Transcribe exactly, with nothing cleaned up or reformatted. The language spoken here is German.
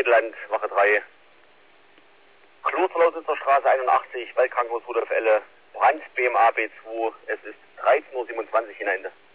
Mittelland, Wache drei. Klosterlausitzer Straße einundachtzig, Weltkrankenhaus Rudolf Elle, Brand, B M A B zwei, es ist dreizehn Uhr siebenundzwanzig hinein.